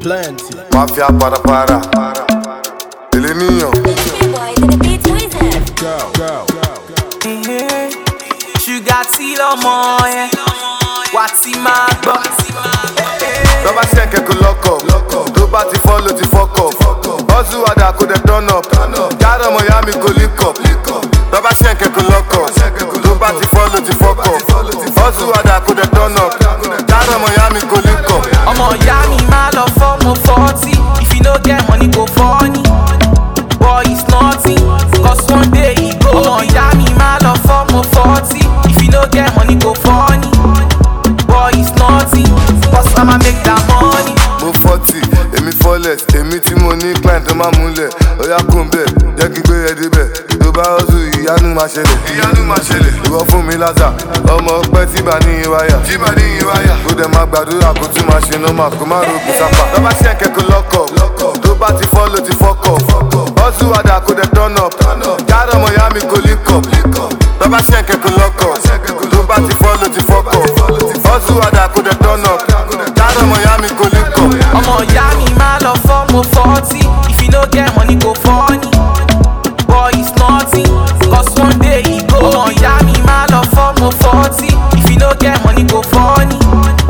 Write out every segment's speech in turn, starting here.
plenty. Mafia para. Ele niño. Sugar till ọmọ yẹn, wà tí máa gbọ́. Tó bá ṣe kẹ́kọ̀ọ́ lọ́kọ̀, tó bá ti fọ́ ló ti fọ́kọ̀. Hustle wàdà kò dẹ̀ turn up, yàrá ọmọ ìyá mi kò link up. Tó bá ṣe kẹ́kọ̀ọ́ lọ́kọ̀, tó bá ti fọ́ ló ti fọ́kọ̀. Hustle wàdà kò dẹ̀ turn up, yàrá ọmọ ìyá mi kò link up. Ọmọ ìyá mi máa lọ fọ́mọ 40, if you no get money go funny. Boy it's nothing, cause one day e go. Ọmọ ìyá mi máa lọ fọ́mọ 40, if you no get money go funny. Boy it's nothing, cause I'ma make that money. Mo 40, èmi flawless, èmi tí mo ní client tó máa múlẹ̀. Oya kún bẹ́ẹ̀, jẹ́ kí n gbé ẹ débẹ̀. Tó bá hustle ìyanu máa ṣẹlẹ̀. Ìwọ fún mi lásà, ọmọ ọpẹ́ tí bá ní ìwáyà. Tó dẹ̀ máa gbàdúrà kó tún máa ṣe normal kó má rògùn sápà. Tó bá ṣe kẹ́kọ̀ọ́ lọ́kọ̀, tó bá ti fọ́ ló ti fọ́kọ̀. Hustle wàdà kó dẹ̀ turn up, yàrá ọmọ ìyá mi kò link up. Tó bá ṣe kẹ́kọ̀ọ́ lọ́kọ̀, tó bá ti fọ́ ló ti fọ́kọ̀. Hustle wàdà kó dẹ̀ turn up, yàrá ọmọ ìyá mi kò link up. Ọmọ ìyá mi máa lọ fọ́mọ 40, if you no get money go funny. Boy it's nothing, cause one day e go. Ọmọ ìyá mi máa lọ fọ́mọ 40, if you no get money go funny.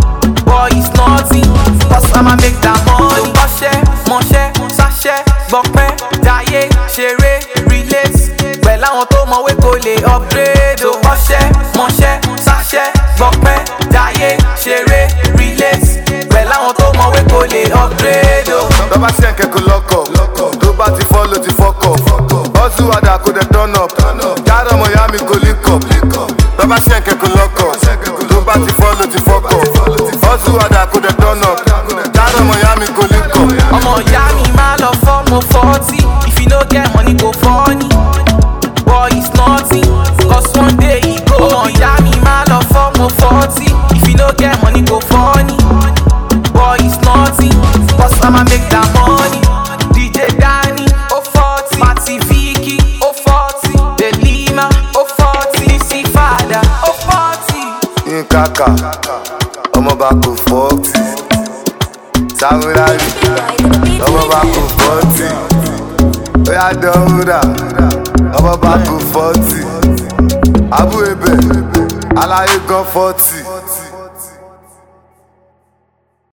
Boy it's nothing, cause I'ma make that money. Ọṣẹ́, mọṣẹ́, ṣaṣẹ́, gbọ̀pẹ́, jayé, ṣeré, relate. Pẹ̀lú àwọn tó mọ̀wé kò lè upgrade o. Ọṣẹ́, mọṣẹ́, ṣaṣẹ́, gbọ̀pẹ́, jayé, ṣeré, relate. Pẹ̀lú àwọn tó mọ̀wé kò lè upgrade o. Tó bá ṣe kẹ́kọ̀ọ́ lọ́kọ̀, tó bá ti fọ́ ló ti fọ́kọ̀. Hustle wàdà kò dẹ̀ turn up, yàrá ọmọ ìyá mi kò link up. Tó bá ṣe kẹ́kọ̀ọ́ lọ́kọ̀, tó bá ti fọ́ ló ti fọ́kọ̀. Hustle wàdà kò dẹ̀ turn up, yàrá ọmọ ìyá mi kò link up. Ọmọ ìyá mi máa lọ fọ́mọ 40, if you no get money go funny. Boy it's nothing, cause one day e go. Ọmọ ìyá mi máa lọ fọ́mọ 40, if you no get money go funny. Boy it's nothing, cause I'ma make that money. DJ Danny, oh 40, Mati Vicky, oh 40, Delima, oh 40, Lizzy Father, oh 40. Nkaka, ọmọ bá kò 40. Samurai, ọmọ bá kò 40. Oya dọ̀wúrà, ọmọ bá kò 40. Abu Ebe, aláyé gan 40.